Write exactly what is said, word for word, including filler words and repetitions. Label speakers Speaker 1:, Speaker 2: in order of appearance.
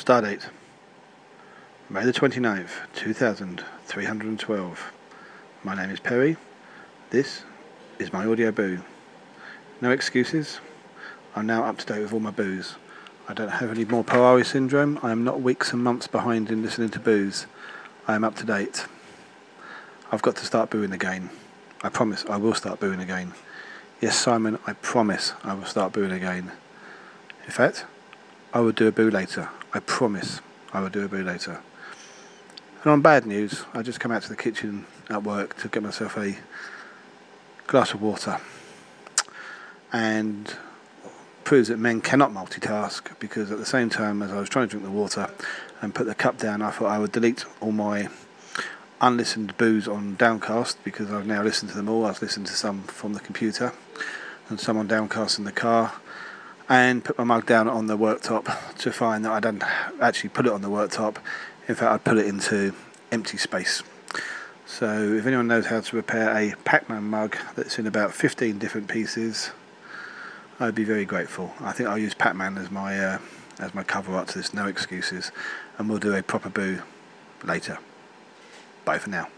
Speaker 1: Stardate May the twenty-ninth, two thousand three hundred twelve. My name is Perry. This is my audio boo. No excuses. I'm now up to date with all my boos. I don't have any more Powari syndrome. I am not weeks and months behind in listening to boos. I am up to date. I've got to start booing again. I promise I will start booing again. Yes, Simon, I promise I will start booing again. In fact, I will do a boo later. I promise I will do a boo later. And on bad news, I just come out to the kitchen at work to get myself a glass of water, and proves that men cannot multitask, because at the same time as I was trying to drink the water and put the cup down, I thought I would delete all my unlistened boos on Downcast, because I've now listened to them all. I've listened to some from the computer and some on Downcast in the car, and put my mug down on the worktop to find that I don't actually put it on the worktop. In fact, I'd put it into empty space. So if anyone knows how to repair a Pac-Man mug that's in about fifteen different pieces, I'd be very grateful. I think I'll use Pac-Man as my uh, as my cover art to this No Excuses, and we'll do a proper boo later. Bye for now.